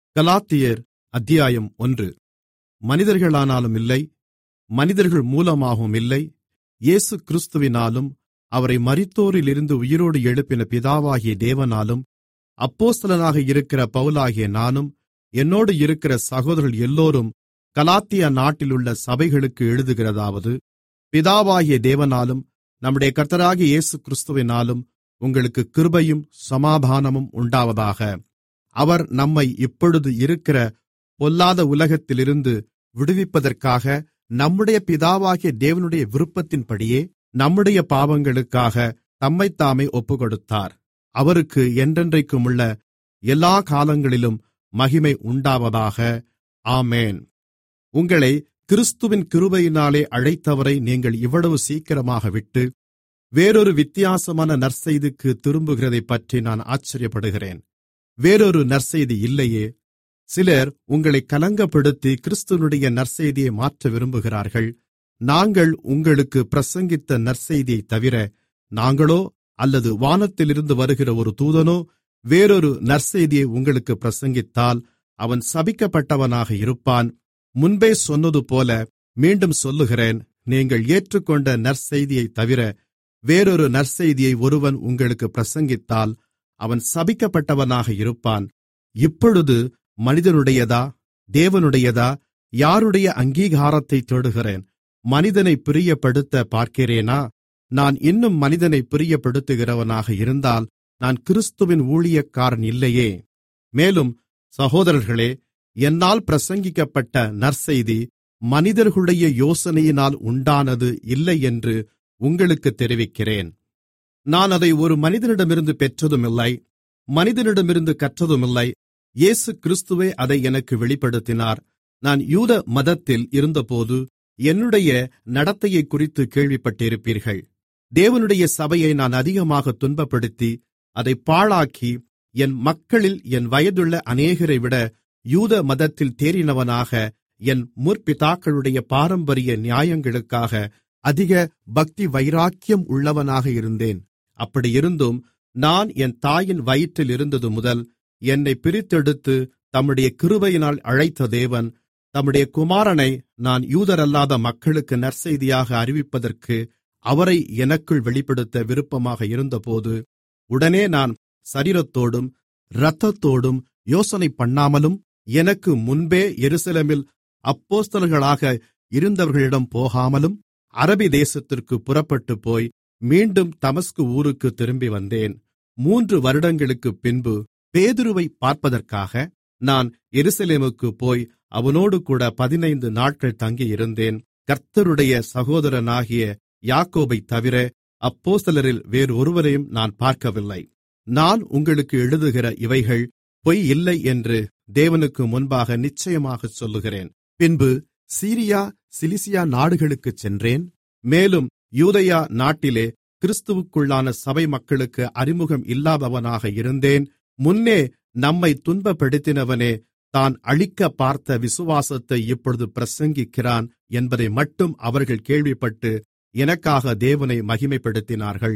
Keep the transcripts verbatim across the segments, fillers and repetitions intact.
கலாத்தியர் அத்தியாயம் ஒன்று. மனிதர்களானாலும் இல்லை, மனிதர்கள் மூலமாகவும் இல்லை, இயேசு கிறிஸ்துவினாலும் அவரை மரித்தோரிலிருந்து உயிரோடு எழுப்பின பிதாவாகிய தேவனாலும் அப்போஸ்தலனாக இருக்கிற பவுலாகிய நானும் என்னோடு இருக்கிற சகோதரர்கள் எல்லோரும் கலாத்தியா நாட்டிலுள்ள சபைகளுக்கு எழுதுகிறதாவது, பிதாவாகிய தேவனாலும் நம்முடைய கர்த்தராகிய இயேசு கிறிஸ்துவினாலும் உங்களுக்கு கிருபையும் சமாதானமும் உண்டாவதாக. அவர் நம்மை இப்பொழுது இருக்கிற பொல்லாத உலகத்திலிருந்து விடுவிப்பதற்காக நம்முடைய பிதாவாகிய தேவனுடைய விருப்பத்தின்படியே நம்முடைய பாவங்களுக்காக தம்மைத்தாமே ஒப்புக்கொடுத்தார். அவருக்கு என்றென்றைக்குமுள்ள எல்லா காலங்களிலும் மகிமை உண்டாவதாக. ஆமென். உங்களை கிறிஸ்துவின் கிருபையினாலே அழைத்தவரை நீங்கள் இவ்வளவு சீக்கிரமாக விட்டு வேறொரு வித்தியாசமான நற்செய்திக்கு திரும்புகிறதைப்பற்றி நான் ஆச்சரியப்படுகிறேன். வேறொரு நற்செய்தி இல்லையே. சிலர் உங்களை கலங்கப்படுத்தி கிறிஸ்துவனுடைய நற்செய்தியை மாற்ற விரும்புகிறார்கள். நாங்கள் உங்களுக்கு பிரசங்கித்த நற்செய்தியைத் தவிர நாங்களோ அல்லது வானத்திலிருந்து வருகிற ஒரு தூதனோ வேறொரு நற்செய்தியை உங்களுக்கு பிரசங்கித்தால் அவன் சபிக்கப்பட்டவனாக இருப்பான். முன்பே சொன்னதுபோல மீண்டும் சொல்லுகிறேன், நீங்கள் ஏற்றுக்கொண்ட நற்செய்தியைத் தவிர வேறொரு நற்செய்தியை ஒருவன் உங்களுக்கு பிரசங்கித்தால் அவன் சபிக்கப்பட்டவனாக இருப்பான். இப்பொழுது மனிதனுடையதா தேவனுடையதா யாருடைய அங்கீகாரத்தை தேடுகிறேன்? மனிதனை பிரியப்படுத்த பார்க்கிறேனா? நான் இன்னும் மனிதனை பிரியப்படுத்துகிறவனாக இருந்தால் நான் கிறிஸ்துவின் ஊழியக்காரன் இல்லையே. மேலும் சகோதரர்களே, என்னால் பிரசங்கிக்கப்பட்ட நற்செய்தி மனிதர்களுடைய யோசனையினால் உண்டானது இல்லை என்று உங்களுக்கு தெரிவிக்கிறேன். நான் அதை ஒரு மனிதனிடமிருந்து பெற்றதுமில்லை, மனிதனிடமிருந்து கற்றதுமில்லை. இயேசு கிறிஸ்துவே அதை எனக்கு வெளிப்படுத்தினார். நான் யூத மதத்தில் இருந்தபோது என்னுடைய நடத்தையைக் குறித்து கேள்விப்பட்டிருப்பீர்கள். தேவனுடைய சபையை நான் அதிகமாக துன்பப்படுத்தி அதை பாழாக்கி என் மக்களில் என் வயதுள்ள அநேகரைவிட யூத மதத்தில் தேறினவனாக என் முற்பிதாக்களுடைய பாரம்பரிய நியாயங்களுக்காக அதிக பக்தி வைராக்கியம் உள்ளவனாக இருந்தேன். அப்படியிருந்தும் நான் என் தாயின் வயிற்றில் இருந்தது முதல் என்னை பிரித்தெடுத்து தம்முடைய கிருபையினால் அழைத்த தேவன் தம்முடைய குமாரனை நான் யூதரல்லாத மக்களுக்கு நற்செய்தியாக அறிவிப்பதற்கு அவரை எனக்குள் வெளிப்படுத்த விருப்பமாக இருந்தபோது உடனே நான் சரீரத்தோடும் இரத்தத்தோடும் யோசனை பண்ணாமலும் எனக்கு முன்பே எருசலேமில் அப்போஸ்தலர்களாக இருந்தவர்களிடம் போகாமலும் அரபி தேசத்திற்கு புறப்பட்டு போய் மீண்டும் தமஸ்கு ஊருக்கு திரும்பி வந்தேன். மூன்று வருடங்களுக்குப் பின்பு பேதுருவை பார்ப்பதற்காக நான் எருசலேமுக்கு போய் அவனோடு கூட பதினைந்து நாட்கள் தங்கியிருந்தேன். கர்த்தருடைய சகோதரனாகிய யாக்கோபைத் தவிர அப்போஸ்தலரில் வேறு ஒருவரையும் நான் பார்க்கவில்லை. நான் உங்களுக்கு எழுதுகிற இவைகள் பொய் இல்லை என்று தேவனுக்கு முன்பாக நிச்சயமாகச் சொல்லுகிறேன். பின்பு சீரியா சிலிசியா நாடுகளுக்குச் சென்றேன். மேலும் யூதேயா நாட்டிலே கிறிஸ்துவுக்குள்ளான சபை மக்களுக்கு அறிமுகம் இல்லாதவனாக இருந்தேன். முன்னே நம்மை துன்பப்படுத்தினவனே தான் அழிக்க பார்த்த விசுவாசத்தை இப்பொழுது பிரசங்கிக்கிறான் என்பதை மட்டும் அவர்கள் கேள்விப்பட்டு எனக்காக தேவனை மகிமைப்படுத்தினார்கள்.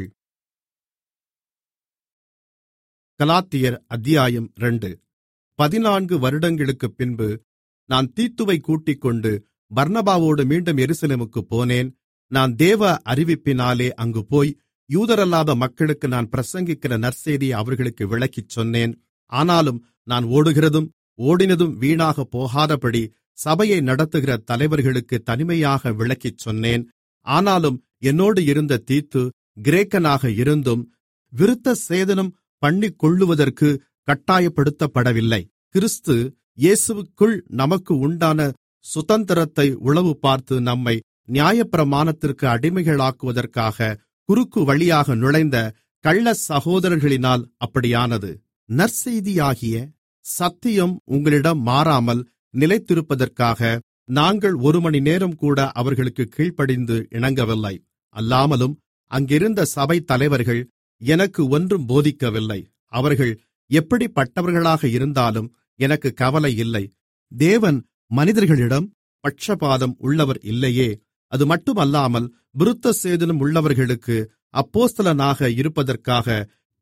கலாத்தியர் அத்தியாயம் இரண்டு. பதினான்கு வருடங்களுக்குப் பின்பு நான் தீத்துவை கூட்டிக்கொண்டு பர்னபாவோடு மீண்டும் எருசலேமுக்குப் போனேன். நான் தேவ அறிவிப்பினாலே அங்கு போய் யூதரல்லாத மக்களுக்கு நான் பிரசங்கிக்கிற நற்செய்தியை அவர்களுக்கு விளக்கிச் சொன்னேன். ஆனாலும் நான் ஓடுகிறதும் ஓடினதும் வீணாக போகாதபடி சபையை நடத்துகிற தலைவர்களுக்கு தனிமையாக விளக்கிச் சொன்னேன். ஆனாலும் என்னோடு இருந்த தீத்து கிரேக்கனாக இருந்தும் விருத்த சேதனம் பண்ணிக்கொள்ளுவதற்கு கட்டாயப்படுத்தப்படவில்லை. கிறிஸ்து இயேசுவுக்குள் நமக்கு உண்டான சுதந்திரத்தை உளவு பார்த்து நம்மை நியாயப்பிரமாணத்திற்கு அடிமைகளாக்குவதற்காக குறுக்கு வழியாக நுழைந்த கள்ள சகோதரர்களினால் அப்படியானது. நற்செய்தியாகிய சத்தியம் உங்களிடம் மாறாமல் நிலைத்திருப்பதற்காக நாங்கள் ஒரு மணி நேரம் கூட அவர்களுக்கு கீழ்ப்படிந்து இணங்கவில்லை. அல்லாமலும் அங்கிருந்த சபை தலைவர்கள் எனக்கு ஒன்றும் போதிக்கவில்லை. அவர்கள் எப்படிப்பட்டவர்களாக இருந்தாலும் எனக்கு கவலை இல்லை. தேவன் மனிதர்களிடம் பட்சபாதம் உள்ளவர் இல்லையே. அது மட்டுமல்லாமல் விருத்த சேதனம் உள்ளவர்களுக்கு அப்போஸ்தலனாக இருப்பதற்காக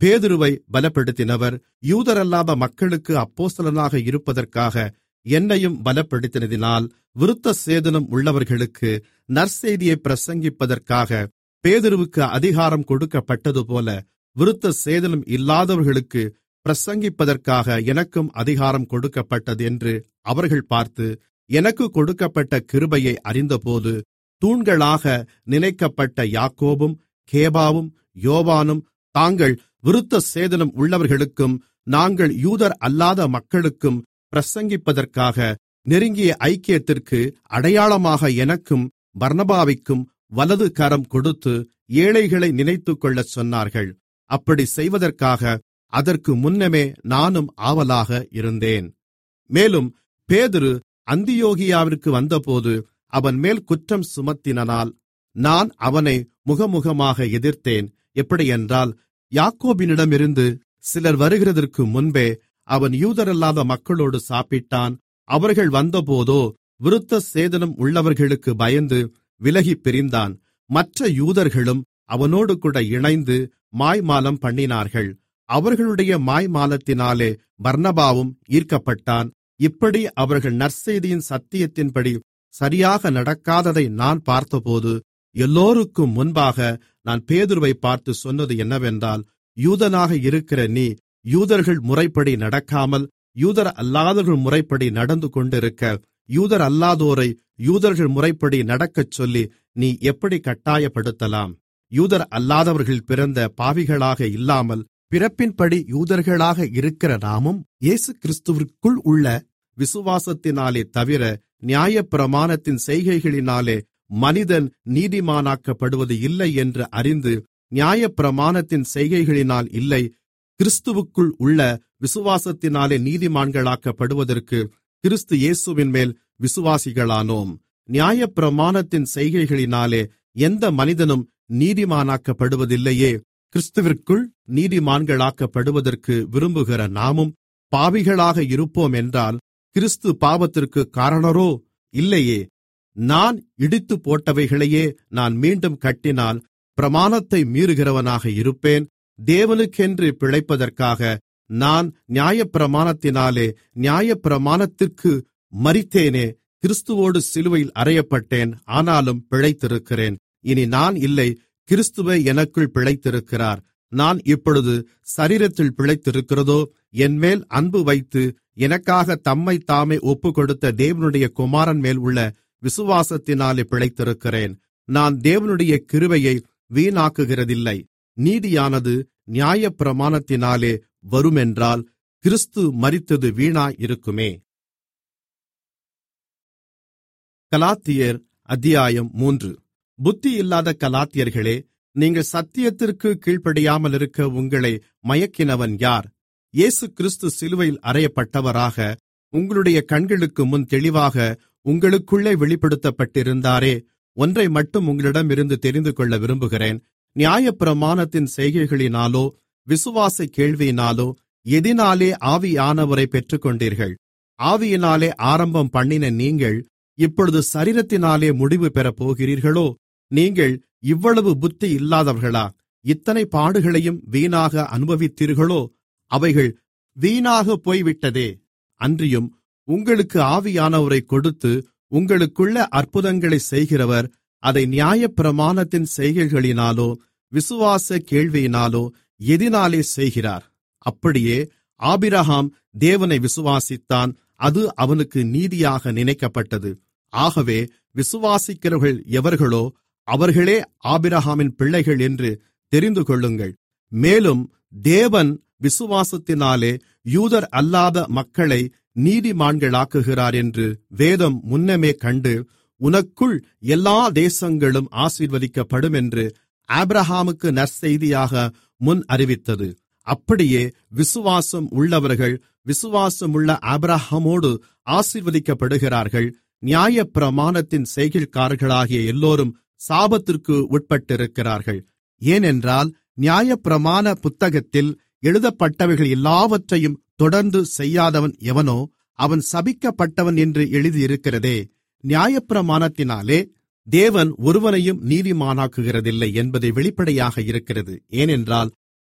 பேதுருவை பலப்படுத்தினவர் யூதரல்லாத மக்களுக்கு அப்போஸ்தலனாக இருப்பதற்காக என்னையும் பலப்படுத்தினதினால், விருத்தசேதனம் உள்ளவர்களுக்கு நற்செய்தியை பிரசங்கிப்பதற்காக பேதுருவுக்கு அதிகாரம் கொடுக்கப்பட்டதுபோல, விருத்தசேதனம் இல்லாதவர்களுக்கு பிரசங்கிப்பதற்காக எனக்கும் அதிகாரம் கொடுக்கப்பட்டது என்று அவர்கள் பார்த்து, எனக்கு கொடுக்கப்பட்ட கிருபையை அறிந்தபோது, தூண்களாக நினைக்கப்பட்ட யாக்கோபும் கேபாவும் யோவானும் தாங்கள் விருத்தசேதனம் உள்ளவர்களுக்கும் நாங்கள் யூதர் அல்லாத மக்களுக்கும் பிரசங்கிப்பதற்காக நெருங்கிய ஐக்கியத்திற்கு அடையாளமாக எனக்கும் பர்னபாவிக்கும் வலது கரம் கொடுத்து ஏழைகளை நினைத்துக்கொள்ளச் சொன்னார்கள். அப்படி செய்வதற்காக அதற்கு முன்னமே நானும் ஆவலாக இருந்தேன். மேலும் பேதுரு அந்தியோகியாவிற்கு வந்தபோது அவன்மேல் குற்றம் சுமத்தினால் நான் அவனை முகமுகமாக எதிர்த்தேன். எப்படியென்றால், யாக்கோபினிடமிருந்து சிலர் வருகிறதற்கு முன்பே அவன் யூதரல்லாத மக்களோடு சாப்பிட்டான். அவர்கள் வந்தபோதோ விருத்தசேதனம் உள்ளவர்களுக்கு பயந்து விலகிப் பிரிந்தான். மற்ற யூதர்களும் அவனோடு கூட இணைந்து மாய்மாலம் பண்ணினார்கள். அவர்களுடைய மாய்மாலத்தினாலே பர்னபாவும் ஈர்க்கப்பட்டான். இப்படி அவர்கள் நற்செய்தியின் சத்தியத்தின்படி சரியாக நடக்காததை நான் பார்த்தபோது, எல்லோருக்கும் முன்பாக நான் பேதுருவை பார்த்து சொன்னது என்னவென்றால், யூதனாக இருக்கிற நீ யூதர்கள் முறைப்படி நடக்காமல் யூதர் அல்லாதவர்கள் முறைப்படி நடந்து கொண்டிருக்க, யூதர் அல்லாதோரை யூதர்கள் முறைப்படி நடக்கச் சொல்லி நீ எப்படி கட்டாயப்படுத்தலாம்? யூதர் அல்லாதவர்கள் பிறந்த பாவிகளாக இல்லாமல் பிறப்பின்படி யூதர்களாக இருக்கிற நாமும் இயேசு கிறிஸ்துவிற்குள் உள்ள விசுவாசத்தினாலே தவிர நியாயப்பிரமாணத்தின் செய்கைகளினாலே மனிதன் நீதிமானாக்கப்படுவது இல்லை என்று அறிந்து, நியாயப்பிரமாணத்தின் செய்கைகளினால் இல்லை, கிறிஸ்துவுக்குள் உள்ள விசுவாசத்தினாலே நீதிமான்களாக்கப்படுவதற்கு கிறிஸ்து இயேசுவின்மேல் விசுவாசிகளானோம். நியாயப்பிரமாணத்தின் செய்கைகளினாலே எந்த மனிதனும் நீதிமானாக்கப்படுவதில்லையே. கிறிஸ்துவிற்குள் நீதிமான்களாக்கப்படுவதற்கு விரும்புகிற நாமும் பாவிகளாக இருப்போம் என்றால், கிறிஸ்து பாவத்திற்கு காரணரோ? இல்லையே. நான் இடித்து போட்டவைகளையே நான் மீண்டும் கட்டினால் பிரமாணத்தை மீறுகிறவனாக இருப்பேன். தேவனுக்கென்று பிழைப்பதற்காக நான் நியாயப்பிரமாணத்தினாலே நியாயப்பிரமாணத்திற்கு மரித்தேனே. கிறிஸ்துவோடு சிலுவையில் அறையப்பட்டேன், ஆனாலும் பிழைத்திருக்கிறேன். இனி நான் இல்லை, கிறிஸ்துவே எனக்குள் பிழைத்திருக்கிறார். நான் இப்பொழுது சரீரத்தில் பிழைத்திருக்கிறதோ, என்மேல் அன்பு வைத்து எனக்காக தம்மைத்தாமே ஒப்புக்கொடுத்த தேவனுடைய குமாரன் மேல் உள்ள விசுவாசத்தினாலே பிழைத்திருக்கிறேன். நான் தேவனுடைய கிருபையை வீணாக்குகிறதில்லை. நீதியானது நியாயப்பிரமாணத்தினாலே வருமென்றால் கிறிஸ்து மரித்தது வீணாயிருக்குமே. கலாத்தியர் அத்தியாயம் மூன்று. புத்தியில்லாத கலாத்தியர்களே, நீங்கள் சத்தியத்திற்கு கீழ்ப்படியாமலிருக்க உங்களை மயக்கினவன் யார்? இயேசு கிறிஸ்து சிலுவையில் அறையப்பட்டவராக உங்களுடைய கண்களுக்கு முன் தெளிவாக உங்களுக்குள்ளே வெளிப்படுத்தப்பட்டிருந்தாரே. ஒன்றை மட்டும் உங்களிடமிருந்து தெரிந்துகொள்ள விரும்புகிறேன். நியாயப்பிரமாணத்தின் செய்கைகளினாலோ விசுவாச கேள்வியினாலோ எதினாலே ஆவியானவரை பெற்றுக்கொண்டீர்கள்? ஆவியினாலே ஆரம்பம் பண்ணின நீங்கள் இப்பொழுது சரீரத்தினாலே முடிவு பெறப் போகிறீர்களோ? நீங்கள் இவ்வளவு புத்தி இல்லாதவர்களா? இத்தனை பாடுகளையும் வீணாக அனுபவித்தீர்களோ? அவைகள் வீணாக போய்விட்டதே. அன்றியும் உங்களுக்கு ஆவியானவரை கொடுத்து உங்களுக்குள்ள அற்புதங்களை செய்கிறவர் அதை நியாயப்பிரமாணத்தின் செய்கைகளினாலோ விசுவாச கேள்வியினாலோ எதினாலே செய்கிறார்? அப்படியே ஆபிரகாம் தேவனை விசுவாசித்தான், அது அவனுக்கு நீதியாக நினைக்கப்பட்டது. ஆகவே விசுவாசிக்கிறவர்கள் எவர்களோ அவர்களே ஆபிரகாமின் பிள்ளைகள் என்று தெரிந்துகொள்ளுங்கள். மேலும் தேவன் விசுவாசத்தினாலே யூதர் அல்லாத மக்களை நீதிமான்களாக்குகிறார் என்று வேதம் முன்னமே கண்டு, உனக்குள் எல்லா தேசங்களும் ஆசீர்வதிக்கப்படும் என்று ஆபிரகாமுக்கு நற்செய்தியாக முன் அறிவித்தது. அப்படியே விசுவாசம் உள்ளவர்கள் விசுவாசமுள்ள ஆபிரகாமோடு ஆசீர்வதிக்கப்படுகிறார்கள். நியாயப்பிரமாணத்தின் செய்கைக்காரர்களாகிய எல்லோரும் சாபத்திற்கு உட்பட்டிருக்கிறார்கள். ஏனென்றால் நியாயப்பிரமாண புத்தகத்தில் எழுதப்பட்டவைகள் எல்லாவற்றையும் தொடர்ந்து செய்யாதவன் எவனோ அவன் சபிக்கப்பட்டவன் என்று எழுதியிருக்கிறதே. நியாயப்பிரமாணத்தினாலே தேவன் ஒருவனையும் நீதிமானாக்குகிறதில்லை என்பதை வெளிப்படையாக இருக்கிறது. ஏனென்றால்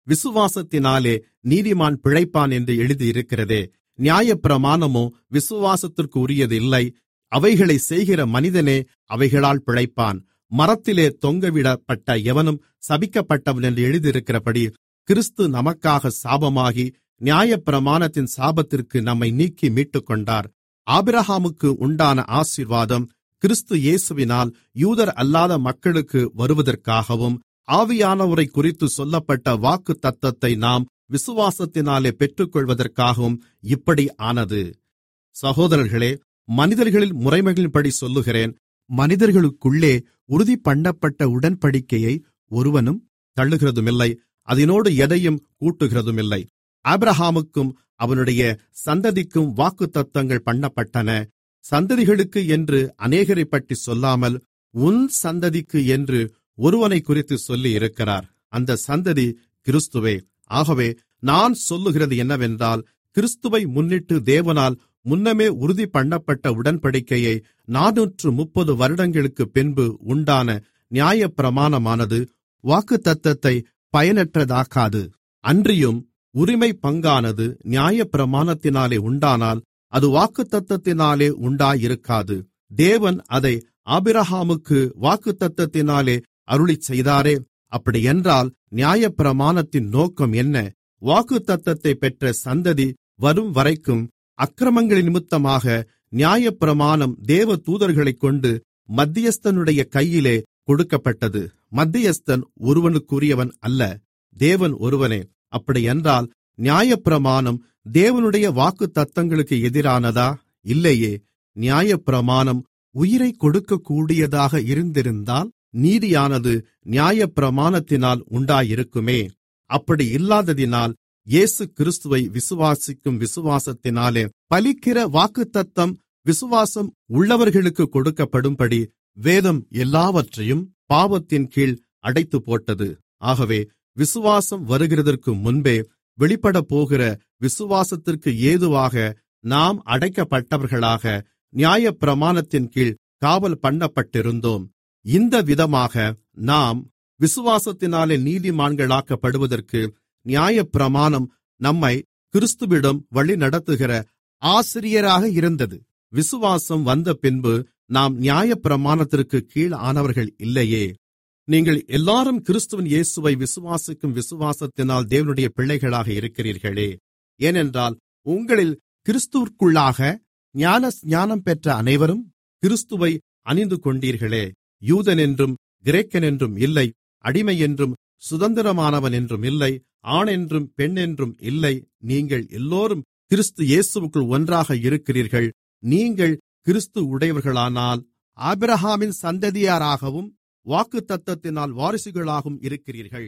விசுவாசத்தினாலே நீதிமான் பிழைப்பான் என்று எழுதியிருக்கிறதே. நியாயப்பிரமாணமோ விசுவாசத்திற்கு உரியது இல்லை. அவைகளை செய்கிற மனிதனே அவைகளால் பிழைப்பான். மரத்திலே தொங்கவிடப்பட்ட எவனும் சபிக்கப்பட்டவன் என்று எழுதியிருக்கிறபடி கிறிஸ்து நமக்காக சாபமாகி நியாயப்பிரமாணத்தின் சாபத்திற்கு நம்மை நீக்கி மீட்டுக்கொண்டார். ஆபிரகாமுக்கு உண்டான ஆசீர்வாதம் கிறிஸ்து இயேசுவினால் யூதர் அல்லாத மக்களுக்கு வருவதற்காகவும், ஆவியானவரை குறித்து சொல்லப்பட்ட வாக்கு தத்தத்தை நாம் விசுவாசத்தினாலே பெற்றுக்கொள்வதற்காகவும் இப்படி ஆனது. சகோதரர்களே, மனிதர்களில் முறைமைகளின்படி சொல்லுகிறேன், மனிதர்களுக்குள்ளே உறுதி பண்ணப்பட்ட உடன்படிக்கையை ஒருவனும் தள்ளுகிறதுமில்லை, அதனோடு எதையும் கூட்டுகிறதுமில்லை. ஆபிரகாமுக்கும் அவனுடைய சந்ததிக்கும் வாக்குத்தத்தங்கள் பண்ணப்பட்டன. சந்ததிகளுக்கு என்று அநேகரைப்பற்றி சொல்லாமல் உன் சந்ததிக்கு என்று ஒருவனை குறித்து சொல்லியிருக்கிறார். அந்த சந்ததி கிறிஸ்துவே. ஆகவே நான் சொல்லுகிறது என்னவென்றால், கிறிஸ்துவை முன்னிட்டு தேவனால் முன்னமே உறுதி பண்ணப்பட்ட உடன்படிக்கையை நானூற்று முப்பது வருடங்களுக்கு பின்பு உண்டான நியாயப்பிரமாணமானது வாக்குத்தத்தத்தை பயனற்றதாக்காது. அன்றியும் உரிமை பங்கானது நியாயப்பிரமாணத்தினாலே உண்டானால் அது வாக்குத்தத்தத்தினாலே உண்டாயிருக்காது. தேவன் அதை ஆபிரகாமுக்கு வாக்குத்தத்தத்தினாலே அருளிச் செய்தாரே. அப்படியென்றால் நியாயப்பிரமாணத்தின் நோக்கம் என்ன? வாக்குத்தத்தத்தை பெற்ற சந்ததி வரும் வரைக்கும் அக்கிரமங்களின் நிமித்தமாக நியாயப்பிரமாணம் தேவ தூதர்களைக் கொண்டு மத்தியஸ்தனுடைய கையிலே கொடுக்கப்பட்டது. மத்தியஸ்தன் ஒருவனுக்குரியவன் அல்ல, தேவன் ஒருவனே. அப்படியென்றால் நியாயப்பிரமாணம் தேவனுடைய வாக்குத்தத்தங்களுக்கு எதிரானதா? இல்லையே. நியாயப்பிரமாணம் உயிரை கொடுக்கக்கூடியதாக இருந்திருந்தால் நீதியானது நியாயப்பிரமாணத்தினால் உண்டாயிருக்குமே. அப்படி இல்லாததினால் இயேசு கிறிஸ்துவை விசுவாசிக்கும் விசுவாசத்தினாலே பலிக்கிற வாக்குத்தத்தம் விசுவாசம் உள்ளவர்களுக்கு கொடுக்கப்படும்படி வேதம் எல்லாவற்றையும் பாவத்தின் கீழ் அடைத்து போட்டது. ஆகவே விசுவாசம் வருகிறதற்கு முன்பே வெளிப்படப்போகிற விசுவாசத்திற்கு ஏதுவாக நாம் அடைக்கப்பட்டவர்களாக நியாயப்பிரமாணத்தின் கீழ் காவல் பண்ணப்பட்டிருந்தோம். இந்த விதமாக நாம் விசுவாசத்தினாலே நீதிமான்களாக்கப்படுவதற்கு நியாயப்பிரமாணம் நம்மை கிறிஸ்துவிடம் வழிநடத்துகிற ஆசிரியராக இருந்தது. விசுவாசம் வந்த பின்பு நாம் நியாயப்பிரமாணத்திற்கு கீழானவர்கள் இல்லையே. நீங்கள் எல்லாரும் கிறிஸ்துவின் இயேசுவை விசுவாசிக்கும் விசுவாசத்தினால் தேவனுடைய பிள்ளைகளாக இருக்கிறீர்களே. ஏனென்றால் உங்களில் கிறிஸ்துவிற்குள்ளாக ஞான ஸ்நானம் பெற்ற அனைவரும் கிறிஸ்துவை அணிந்து கொண்டீர்களே. யூதன் என்றும் கிரேக்கன் என்றும் இல்லை, அடிமை என்றும் சுதந்திரமானவன் என்றும் இல்லை, ஆண் என்றும் பெண் என்றும் இல்லை, நீங்கள் எல்லோரும் கிறிஸ்து இயேசுவுக்குள் ஒன்றாக இருக்கிறீர்கள். நீங்கள் கிறிஸ்து உடையவர்களானால் ஆபிரகாமின் சந்ததியாராகவும் வாக்குத்தத்தத்தினால் வாரிசுகளாகவும் இருக்கிறீர்கள்.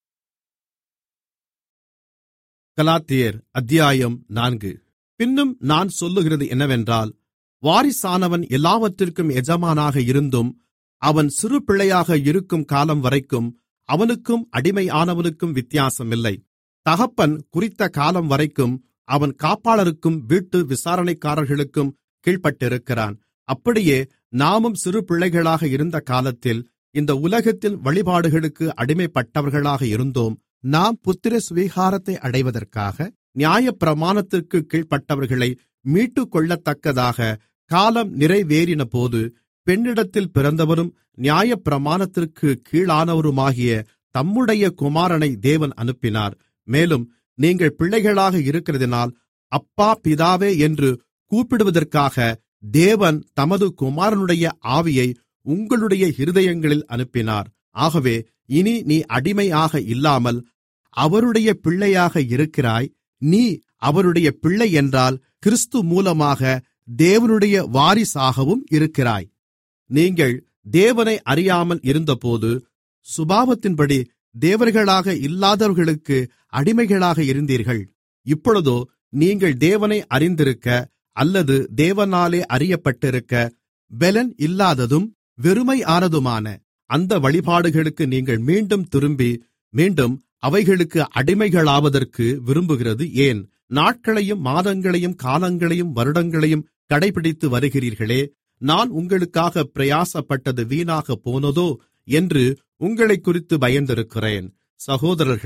கலாத்தியர் அத்தியாயம் நான்கு. பின்னும் நான் சொல்லுகிறது என்னவென்றால், வாரிசானவன் எல்லாவற்றிற்கும் எஜமானாக இருந்தும் அவன் சிறு பிள்ளையாக இருக்கும் காலம் வரைக்கும் அவனுக்கும் அடிமையானவனுக்கும் வித்தியாசமில்லை. தகப்பன் குறித்த காலம் வரைக்கும் அவன் காப்பாளருக்கும் வீட்டு விசாரணைக்காரர்களுக்கும் கீழ்ப்பட்டிருக்கிறான். அப்படியே நாமும் சிறு பிள்ளைகளாக இருந்த காலத்தில் இந்த உலகத்தின் வழிபாடுகளுக்கு அடிமைப்பட்டவர்களாக இருந்தோம். நாம் புத்திர சுவீகாரத்தை அடைவதற்காக நியாயப்பிரமாணத்திற்கு கீழ்ப்பட்டவர்களை மீட்டுக்கொள்ளத்தக்கதாக காலம் நிறைவேறினபோது பெண்ணிடத்தில் பிறந்தவரும் நியாயப்பிரமாணத்திற்கு கீழானவருமாகிய தம்முடைய குமாரனை தேவன் அனுப்பினார். மேலும் நீங்கள் பிள்ளைகளாக இருக்கிறதினால் அப்பா பிதாவே என்று கூப்பிடுவதற்காக தேவன் தமது குமாரனுடைய ஆவியை உங்களுடைய இருதயங்களில் அனுப்பினார். ஆகவே இனி நீ அடிமையாக இல்லாமல் அவருடைய பிள்ளையாக இருக்கிறாய். நீ அவருடைய பிள்ளை என்றால் கிறிஸ்து மூலமாக தேவனுடைய வாரிசாகவும் இருக்கிறாய். நீங்கள் தேவனை அறியாமல் இருந்தபோது சுபாவத்தின்படி தேவர்களாக இல்லாதவர்களுக்கு அடிமைகளாக இருந்தீர்கள். இப்பொழுதோ நீங்கள் தேவனை அறிந்திருக்க அல்லது தேவனாலே அறியப்பட்டிருக்க பெலன் இல்லாததும் வெறுமையானதுமான அந்த வழிபாடுகளுக்கு நீங்கள் மீண்டும் திரும்பி மீண்டும் அவைகளுக்கு அடிமைகளாவதற்கு விரும்புகிறது ஏன்? நாட்களையும் மாதங்களையும் காலங்களையும் வருடங்களையும் கடைபிடித்து வருகிறீர்களே. நான் உங்களுக்காக பிரயாசப்பட்டது வீணாக போனதோ என்று உங்களைக் குறித்து பயந்திருக்கிறேன். சகோதரர்களே,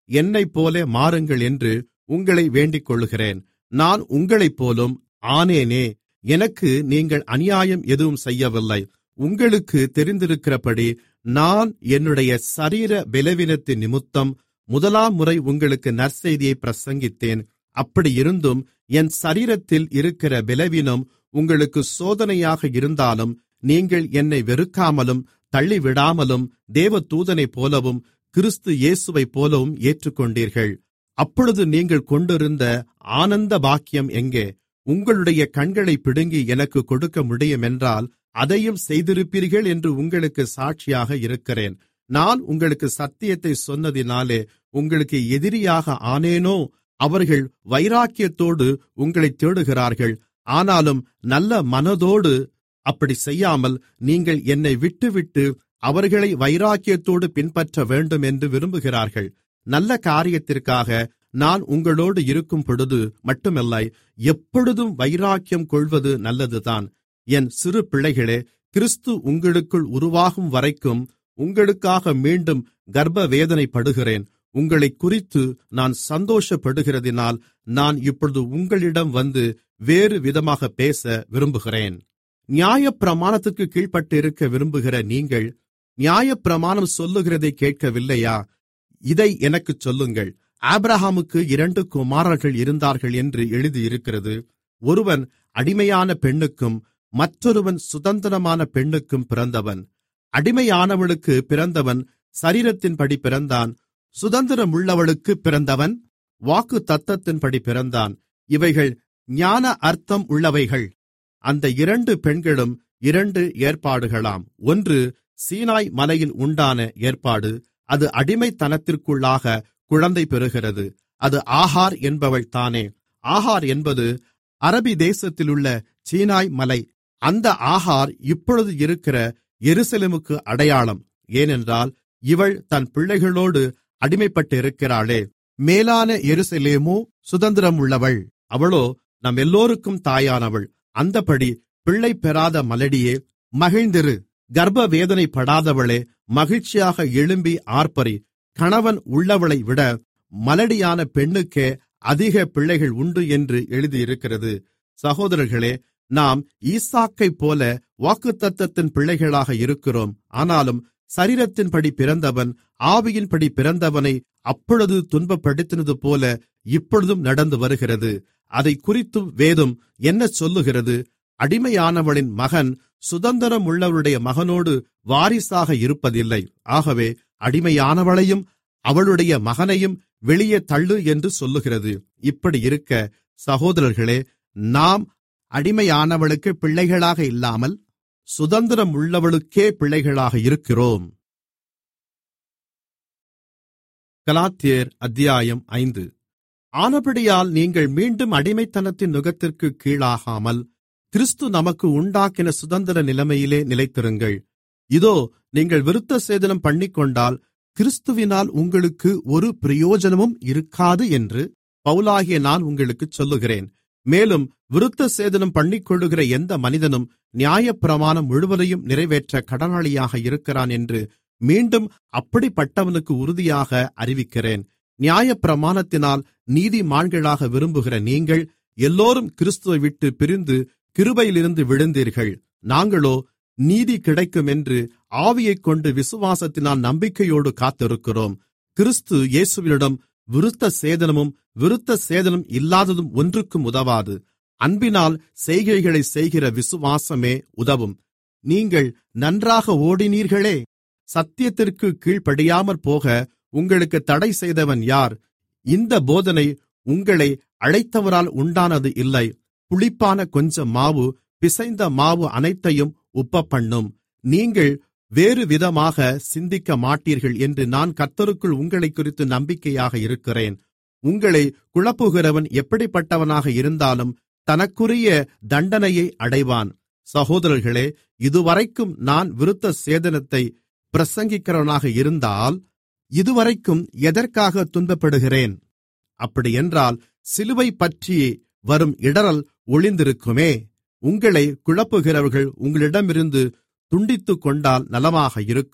என்னைப்போல மாறுங்கள் என்று உங்களை வேண்டிக்கொள்ளுகிறேன். நான் உங்களைப்போலும் ஆனேனே. எனக்கு நீங்கள் அநியாயம் எதுவும் செய்யவில்லை. உங்களுக்கு தெரிந்திருக்கிறபடி நான் என்னுடைய சரீர பலவீனத்தின் நிமித்தம் முதலாம் முறை உங்களுக்கு நற்செய்தியை பிரசங்கித்தேன். அப்படியிருந்தும் என் சரீரத்தில் இருக்கிற பலவீனம் உங்களுக்கு சோதனையாக இருந்தாலும் நீங்கள் என்னை வெறுக்காமலும் தள்ளிவிடாமலும் தேவதூதனைப் போலவும் கிறிஸ்து இயேசுவைப் போலவும் ஏற்றுக்கொண்டீர்கள். அப்பொழுது நீங்கள் கொண்டிருந்த ஆனந்த பாக்கியம் எங்கே? உங்களுடைய கண்களை பிடுங்கி எனக்கு கொடுக்க முடியுமென்றால் அதையும் செய்திருப்பீர்கள் என்று உங்களுக்கு சாட்சியாக இருக்கிறேன். நான் உங்களுக்கு சத்தியத்தை சொன்னதினாலே உங்களுக்கு எதிரியாக ஆனேனோ? அவர்கள் வைராக்கியத்தோடு உங்களை தேடுகிறார்கள். ஆனாலும் நல்ல மனதோடு அப்படி செய்யாமல் நீங்கள் என்னை விட்டுவிட்டு அவர்களை வைராக்கியத்தோடு பின்பற்ற வேண்டும் என்று விரும்புகிறார்கள். நல்ல காரியத்திற்காக நான் உங்களோடு இருக்கும் பொழுது மட்டுமல்ல, எப்பொழுதும் வைராக்கியம் கொள்வது நல்லதுதான். என் சிறு பிள்ளைகளே, கிறிஸ்து உங்களுக்குள் உருவாகும் வரைக்கும் உங்களுக்காக மீண்டும் கர்ப்ப வேதனைப்படுகிறேன். உங்களைக் குறித்து நான் சந்தோஷப்படுகிறதினால் நான் இப்பொழுது உங்களிடம் வந்து வேறு விதமாக பேச விரும்புகிறேன். நியாயப்பிரமாணத்திற்கு கீழ்ப்பட்டிருக்க விரும்புகிற நீங்கள் நியாயப்பிரமாணம் சொல்லுகிறதை கேட்கவில்லையா? இதை எனக்குச் சொல்லுங்கள். ஆபிரகாமுக்கு இரண்டு குமாரர்கள் இருந்தார்கள் என்று எழுதியிருக்கிறது. ஒருவன் அடிமையான பெண்ணுக்கும் மற்றொருவன் சுதந்திரமான பெண்ணுக்கும் பிறந்தவன். அடிமையானவளுக்கு பிறந்தவன் சரீரத்தின்படி பிறந்தான். சுதந்திரமுள்ளவளுக்கு பிறந்தவன் வாக்கு தத்தத்தின்படி பிறந்தான். இவைகள் ஞான அர்த்தம் உள்ளவைகள். அந்த இரண்டு பெண்களும் இரண்டு ஏற்பாடுகளாம். ஒன்று சீனாய் மலையில் உண்டான ஏற்பாடு. அது அடிமைத்தனத்திற்குள்ளாக குழந்தை பெறுகிறது. அது ஆகார் என்பவள் தானே. ஆகார் என்பது அரபி தேசத்திலுள்ள சீனாய் மலை. அந்த ஆகார் இப்பொழுது இருக்கிற எருசலேமுக்கு அடையாளம். ஏனென்றால் இவள் தன் பிள்ளைகளோடு அடிமைப்பட்டிருக்கிறாளே. மேலான எருசலேமோ சுதந்திரம் உள்ளவள். அவளோ நம் எல்லோருக்கும் தாயானவள். அந்தபடி பிள்ளை பெறாத மலடியே மகிழ்ந்திரு. கர்ப்ப வேதனைப்படாதவளே மகிழ்ச்சியாக எழும்பி ஆர்ப்பரி. கணவன் உள்ளவளை விட மலடியான பெண்ணுக்கே அதிக பிள்ளைகள் உண்டு என்று எழுதியிருக்கிறது. சகோதரர்களே, நாம் ஈசாக்கைப் போல வாக்குத்தத்தத்தின் பிள்ளைகளாக இருக்கிறோம். ஆனாலும் சரீரத்தின்படி பிறந்தவன் ஆவியின்படி பிறந்தவனை அப்பொழுது துன்பப்படுத்தினது போல இப்பொழுதும் நடந்து வருகிறது. அதை குறித்தும் வேதம் என்ன சொல்லுகிறது? அடிமையானவளின் மகன் சுதந்திரம் உள்ளவருடைய மகனோடு வாரிசாக இருப்பதில்லை. ஆகவே அடிமையானவளையும் அவளுடைய மகனையும் வெளியே தள்ளு என்று சொல்லுகிறது. இப்படி இருக்க சகோதரர்களே, நாம் அடிமையானவளுக்கு பிள்ளைகளாக இல்லாமல் சுதந்திரம் உள்ளவளுக்கே பிள்ளைகளாக இருக்கிறோம். கலாத்தியர் அத்தியாயம் ஐந்து. ஆனபடியால் நீங்கள் மீண்டும் அடிமைத்தனத்தின் நுகத்திற்கு கீழாகாமல் கிறிஸ்து நமக்கு உண்டாக்கின சுதந்திர நிலைமையிலே நிலைத்திருங்கள். இதோ, நீங்கள் விருத்தசேதனம் பண்ணிக்கொண்டால் கிறிஸ்துவினால் உங்களுக்கு ஒரு பிரயோஜனமும் இருக்காது என்று பவுலாகிய நான் உங்களுக்குச் சொல்லுகிறேன். மேலும் விருத்தசேதனம் பண்ணிக்கொள்ளுகிற எந்த மனிதனும் நியாயப்பிரமாணம் முழுவதையும் நிறைவேற்ற கடனாளியாக இருக்கிறான் என்று மீண்டும் அப்படிப்பட்டவனுக்கு உறுதியாக அறிவிக்கிறேன். நியாயப்பிரமாணத்தினால் நீதிமான்களாக விரும்புகிற நீங்கள் எல்லோரும் கிறிஸ்துவை விட்டு பிரிந்து கிருபையிலிருந்து விழுந்தீர்கள். நாங்களோ நீதி கிடைக்கும் என்று ஆவியைக் கொண்டு விசுவாசத்தினால் நம்பிக்கையோடு காத்திருக்கிறோம். கிறிஸ்து இயேசுவினிடம் விருத்த சேதனமும் விருத்த சேதனம் இல்லாததும் ஒன்றுக்கும் உதவாது. அன்பினால் செய்கைகளை செய்கிற விசுவாசமே உதவும். நீங்கள் நன்றாக ஓடினீர்களே. சத்தியத்திற்கு கீழ்ப்படியாமற் போக உங்களுக்கு தடை செய்தவன் யார்? இந்த போதனை உங்களை அழைத்தவரால் உண்டானது இல்லை. புளிப்பான கொஞ்சம் மாவு பிசைந்த மாவு அனைத்தையும் உப்பப்பண்ணும். நீங்கள் வேறு விதமாக சிந்திக்க மாட்டீர்கள் என்று நான் கர்த்தருக்குள் உங்களைக் குறித்து நம்பிக்கையாக இருக்கிறேன். உங்களை குழப்புகிறவன் எப்படிப்பட்டவனாக இருந்தாலும் தனக்குரிய தண்டனையை அடைவான். சகோதரர்களே, இதுவரைக்கும் நான் விருத்த சேதனத்தை பிரசங்கிக்கிறவனாக இருந்தால் இதுவரைக்கும் எதற்காக துன்பப்படுகிறேன்? அப்படியென்றால் சிலுவை பற்றி வரும் இடறல் ஒளிந்திருக்குமே. உங்களை குழப்புகிறவர்கள் உங்களிடமிருந்து துண்டித்துக் கொண்டால் நலமாக இருக்கும்.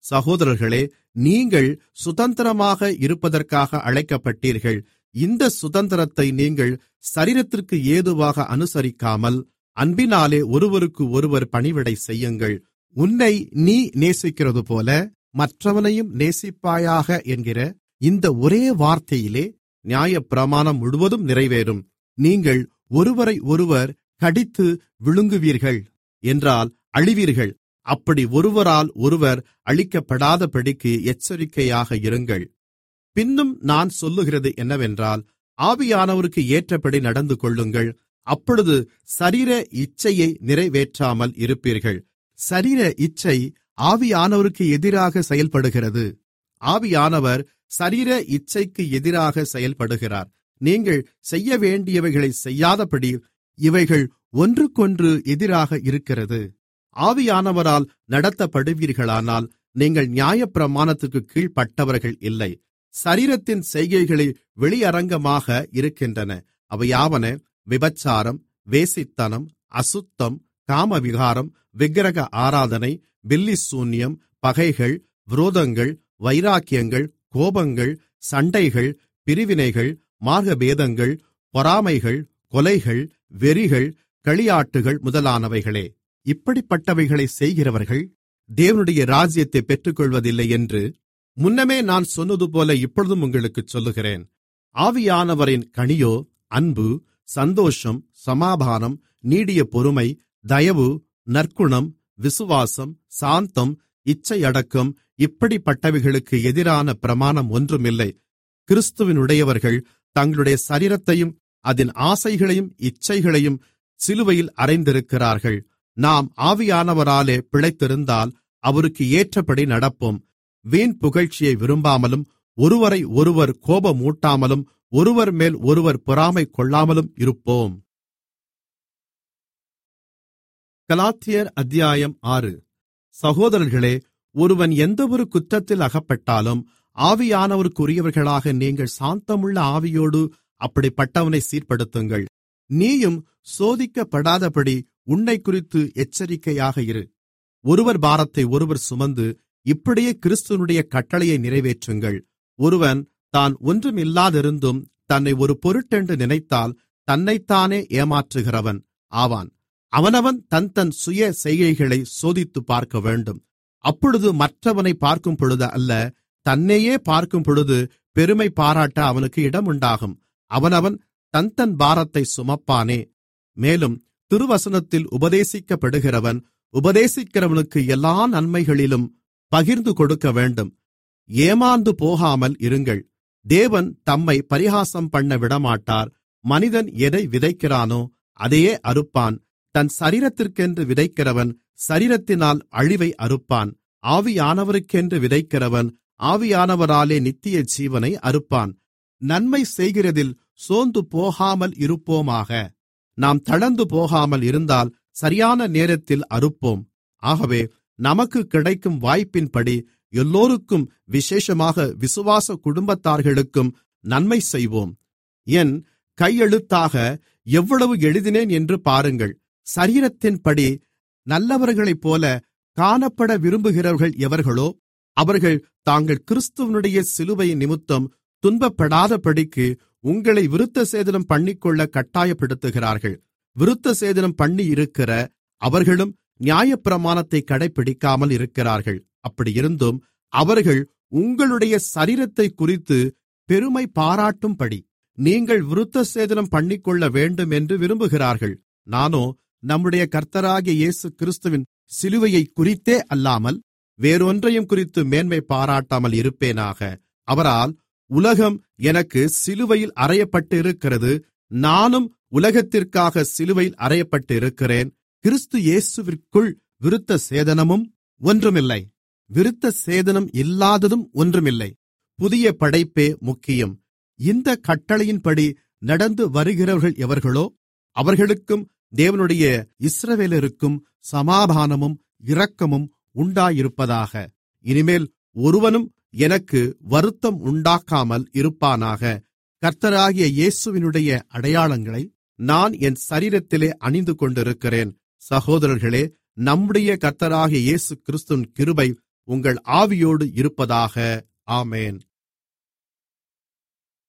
சகோதரர்களே, நீங்கள் சுதந்திரமாக இருப்பதற்காக அழைக்கப்பட்டீர்கள். இந்த சுதந்திரத்தை நீங்கள் சரீரத்திற்கு ஏதுவாக அனுசரிக்காமல் அன்பினாலே ஒருவருக்கு ஒருவர் பணிவிடை செய்யுங்கள். உன்னை நீ நேசிக்கிறதுபோல மற்றவனையும் நேசிப்பாயாக என்கிற இந்த ஒரே வார்த்தையிலே நியாயப்பிரமாணம் முழுவதும் நிறைவேறும். நீங்கள் ஒருவரை ஒருவர் கடித்து விழுங்குவீர்கள் என்றால் அழிவீர்கள். அப்படி ஒருவரால் ஒருவர் அழிக்கப்படாதபடிக்கு எச்சரிக்கையாக இருங்கள். பின்னும் நான் சொல்லுகிறது என்னவென்றால், ஆவியானவருக்கு ஏற்றபடி நடந்து கொள்ளுங்கள். அப்பொழுது சரீர இச்சையை நிறைவேற்றாமல் இருப்பீர்கள். சரீர இச்சை ஆவியானவருக்கு எதிராக செயல்படுகிறது. ஆவியானவர் சரீர இச்சைக்கு எதிராக செயல்படுகிறார். நீங்கள் செய்ய வேண்டியவைகளை செய்யாதபடி இவைகள் ஒன்றுக்கொன்று எதிராக இருக்கிறது. ஆவியானவரால் நடத்தப்படுவீர்களானால் நீங்கள் நியாயப்பிரமாணத்திற்கு கீழ்ப்பட்டவர்கள் இல்லை. சரீரத்தின் செய்கைகளை வெளியரங்கமாக இருக்கின்றன. அவையாவன: விபச்சாரம், வேசித்தனம், அசுத்தம், காமவிகாரம், விக்கிரக ஆராதனை, பில்லிசூனியம், பகைகள், விரோதங்கள், வைராக்கியங்கள், கோபங்கள், சண்டைகள், பிரிவினைகள், மார்க்கபேதங்கள், பொறாமைகள், கொலைகள், வெறிகள், களியாட்டுகள் முதலானவைகளே. இப்படிப்பட்டவைகளை செய்கிறவர்கள் தேவனுடைய ராஜ்யத்தைப் பெற்றுக்கொள்வதில்லை என்று முன்னமே நான் சொன்னதுபோல இப்பொழுதும் உங்களுக்குச் சொல்லுகிறேன். ஆவியானவரின் கனியோ அன்பு, சந்தோஷம், சமாதானம், நீடிய பொறுமை, தயவு, நற்குணம், விசுவாசம், சாந்தம், இச்சையடக்கம். இப்படிப்பட்டவைகளுக்கு எதிரான பிரமாணம் ஒன்றுமில்லை. கிறிஸ்துவினுடையவர்கள் தங்களுடைய சரீரத்தையும் அதன் ஆசைகளையும் இச்சைகளையும் சிலுவையில் அறைந்திருக்கிறார்கள். நாம் ஆவியானவராலே பிழைத்திருந்தால் அவருக்கு ஏற்றபடி நடப்போம். வீண் புகழ்ச்சியை விரும்பாமலும் ஒருவரை ஒருவர் கோபமூட்டாமலும் ஒருவர் மேல் ஒருவர் பொறாமை கொள்ளாமலும் இருப்போம். கலாத்தியர் அத்தியாயம் ஆறு. சகோதரர்களே, ஒருவன் எந்தவொரு குற்றத்தில் அகப்பட்டாலும் ஆவியானவருக்குரியவர்களாக நீங்கள் சாந்தமுள்ள ஆவியோடு அப்படிப்பட்டவனை சீர்படுத்துங்கள். நீயும் சோதிக்கப்படாதபடி உன்னைக்குறித்து எச்சரிக்கையாக இரு. ஒருவர் பாரத்தை ஒருவர் சுமந்து இப்படியே கிறிஸ்துவனுடைய கட்டளையை நிறைவேற்றுங்கள். ஒருவன் தான் ஒன்றுமில்லாதிருந்தும் தன்னை ஒரு பொருட்டென்று நினைத்தால் தன்னைத்தானே ஏமாற்றுகிறவன் ஆவான். அவனவன் தன் தன் சுய செய்கைகளை சோதித்துப் பார்க்க வேண்டும். அப்பொழுது மற்றவனை பார்க்கும் பொழுது அல்ல, தன்னையே பார்க்கும் பொழுது பெருமை பாராட்ட அவனுக்கு இடம் உண்டாகும். அவனவன் தன் தன் பாரத்தை சுமப்பானே. மேலும் திருவசனத்தில் உபதேசிக்கப்படுகிறவன் உபதேசிக்கிறவனுக்கு எல்லா நன்மைகளிலும் பகிர்ந்து கொடுக்க வேண்டும். ஏமாந்து போகாமல் இருங்கள். தேவன் தம்மை பரிகாசம் பண்ண விடமாட்டார். மனிதன் எதை விதைக்கிறானோ அதையே அறுப்பான். தன் சரீரத்திற்கென்று விதைக்கிறவன் சரீரத்தினால் அழிவை அறுப்பான். ஆவியானவருக்கென்று விதைக்கிறவன் ஆவியானவராலே நித்திய ஜீவனை அறுப்பான். நன்மை செய்கிறதில் சோர்ந்து போகாமல் இருப்போமாக. நாம் தளர்ந்து போகாமல் இருந்தால் சரியான நேரத்தில் அறுப்போம். ஆகவே நமக்கு கிடைக்கும் வாய்ப்பின்படி எல்லோருக்கும், விசேஷமாக விசுவாச குடும்பத்தார்களுக்கும் நன்மை செய்வோம். என் கையெழுத்தாக எவ்வளவு எழுதினேன் என்று பாருங்கள். சரீரத்தின்படி நல்லவர்களைப்போல காணப்பட விரும்புகிறவர்கள் எவர்களோ அவர்கள் தாங்கள் கிறிஸ்துவனுடைய சிலுவை நிமித்தம் துன்பப்படாதபடிக்கு உங்களை விருத்தசேதனம் பண்ணிக்கொள்ள கட்டாயப்படுத்துகிறார்கள். விருத்தசேதனம் பண்ணியிருக்கிற அவர்களும் நியாயப்பிரமாணத்தை கடைப்பிடிக்காமல் இருக்கிறார்கள். அப்படியிருந்தும் அவர்கள் உங்களுடைய சரீரத்தை குறித்து பெருமை பாராட்டும்படி நீங்கள் விருத்தசேதனம் பண்ணிக்கொள்ள வேண்டும் என்று விரும்புகிறார்கள். நானோ நம்முடைய கர்த்தராகிய இயேசு கிறிஸ்துவின் சிலுவையை குறித்தே அல்லாமல் வேறொன்றையும் குறித்து மேன்மை பாராட்டாமல் இருப்பேனாக. அவரால் உலகம் எனக்கு சிலுவையில் அறையப்பட்டிருக்கிறது. நானும் உலகத்திற்காக சிலுவையில் அறையப்பட்டிருக்கிறேன். கிறிஸ்து இயேசுவிற்குள் விருத்த சேதனமும் ஒன்றுமில்லை, விருத்த சேதனம் இல்லாததும் ஒன்றுமில்லை. புதிய படைப்பே முக்கியம். இந்த கட்டளையின்படி நடந்து வருகிறவர்கள் எவர்களோ அவர்களுக்கும் தேவனுடைய இஸ்ரவேலருக்கும் சமாதானமும் இரக்கமும் உண்டாயிருப்பதாக. இனிமேல் ஒருவனும் எனக்கு வருத்தம் உண்டாக்காமல் இருப்பானாக. கர்த்தராகிய இயேசுவினுடைய அடையாளங்களை நான் என் சரீரத்திலே அணிந்து கொண்டிருக்கிறேன். சகோதரர்களே, நம்முடைய கர்த்தராகிய இயேசு கிறிஸ்துவின் கிருபை உங்கள் ஆவியோடு இருப்பதாக. ஆமென்.